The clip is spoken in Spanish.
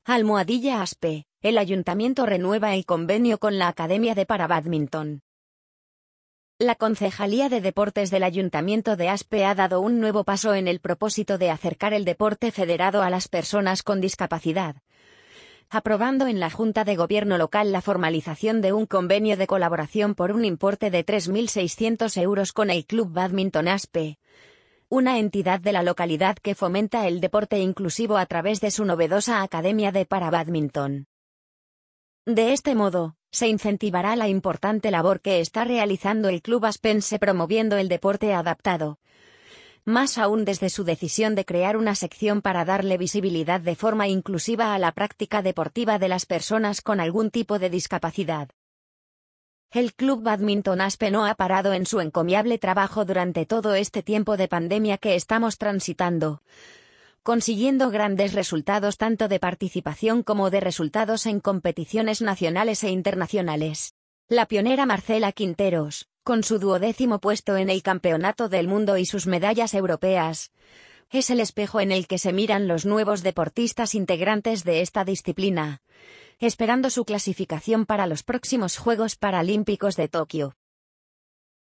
Almohadilla Aspe, el Ayuntamiento renueva el convenio con la Academia de Parabádminton. La Concejalía de Deportes del Ayuntamiento de Aspe ha dado un nuevo paso en el propósito de acercar el deporte federado a las personas con discapacidad, aprobando en la Junta de Gobierno local la formalización de un convenio de colaboración por un importe de 3.600 euros con el Club Bádminton Aspe, una entidad de la localidad que fomenta el deporte inclusivo a través de su novedosa Academia de Parabádminton. De este modo, se incentivará la importante labor que está realizando el Club Aspense promoviendo el deporte adaptado, más aún desde su decisión de crear una sección para darle visibilidad de forma inclusiva a la práctica deportiva de las personas con algún tipo de discapacidad. El Club Bádminton Aspe no ha parado en su encomiable trabajo durante todo este tiempo de pandemia que estamos transitando, consiguiendo grandes resultados tanto de participación como de resultados en competiciones nacionales e internacionales. La pionera Marcela Quinteros, con su 12º puesto en el Campeonato del Mundo y sus medallas europeas, es el espejo en el que se miran los nuevos deportistas integrantes de esta disciplina, esperando su clasificación para los próximos Juegos Paralímpicos de Tokio.